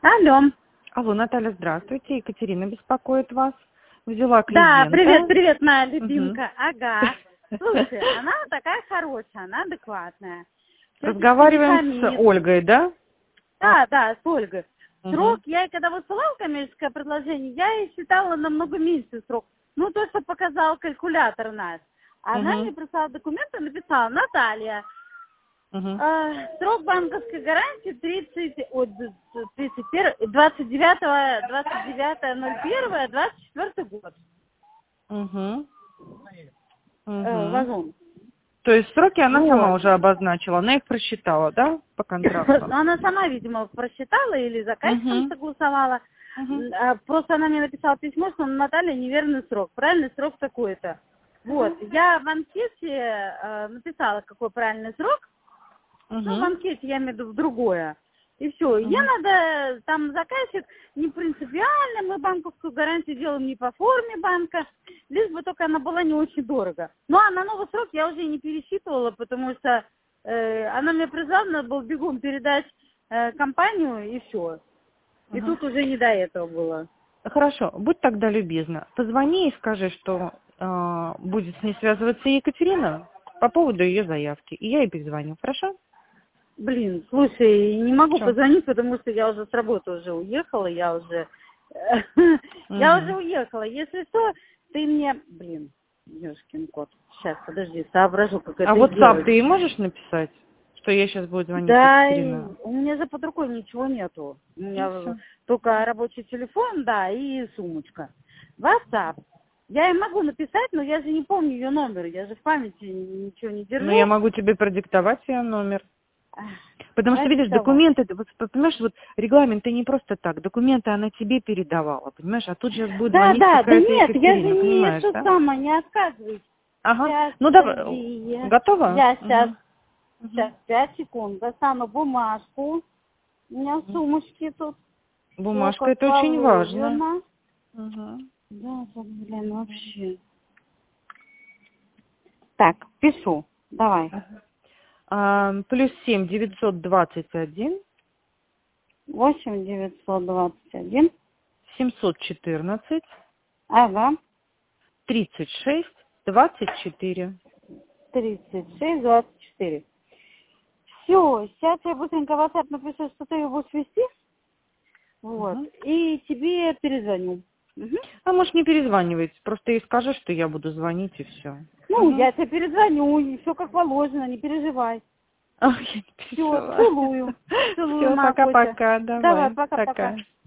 Алло. Алло, Наталья, здравствуйте. Екатерина беспокоит вас. Взяла Да, клиента. привет, моя любимка. Ага. Слушай, она такая хорошая, она адекватная. Разговариваем с Ольгой, да? Да, с Ольгой. Срок, я ей когда высылала коммерческое предложение, я ей считала намного меньше срок. Ну, то, что показал калькулятор наш. Она мне прислала документы, написала: Наталья, срок банковской гарантии 29.01.24 год. Вазон. То есть сроки она сама уже обозначила, она их просчитала, да, по контракту? Она сама, видимо, просчитала или заказчиком согласовала. Просто она мне написала письмо, что Наталья неверный срок. Правильный срок такой-то. Вот. Я в анкете написала, какой правильный срок. Ну, в анкете я имею в виду в другое. И все. Ей надо, там заказчик не принципиально, мы банковскую гарантию делаем не по форме банка, лишь бы только она была не очень дорого. Ну, а на новый срок я уже и не пересчитывала, потому что она мне призвала, надо было бегом передать компанию, и все. И тут уже не до этого было. Хорошо, будь тогда любезна, позвони и скажи, что будет с ней связываться Екатерина по поводу ее заявки, и я ей перезвоню, хорошо? Блин, слушай, не могу позвонить, потому что я уже с работы уже уехала, я уже уехала. Если что, ты мне, блин, ёшкин кот. Сейчас, подожди, соображу, как это WhatsApp сделать. ты ей можешь написать, что я сейчас буду звонить Екатерина? Да, у меня же под рукой ничего нету. У меня только рабочий телефон, да, и сумочка. WhatsApp. Я ей могу написать, но я же не помню ее номер, я же в памяти ничего не держу. Ну, я могу тебе продиктовать ее номер. Потому что, видишь, документы, вот, понимаешь, вот регламент не просто так, документы она тебе передавала, понимаешь, а тут сейчас будет звонить какая-то нет, я же понимаешь, не самое, не отказываюсь. Ага, Сейчас, ну давай, готова? Я сейчас, 5 секунд, достану бумажку, у меня в сумочке тут. Бумажка, это очень важно. Да, блин, вообще. Так, пишу, давай. +7 921 8 921 714 ага 36 24. 36 24. Все, сейчас я быстренько в WhatsApp напишу, что ты ее будешь вести. Вот. И тебе перезвоню. А можешь не перезванивать, просто ей скажи, что я буду звонить, и все. Ну, я тебе перезвоню, и все как положено, не переживай. Ой, я не переживаю. Все, целую. Целую, Все, пока-пока, давай, пока-пока.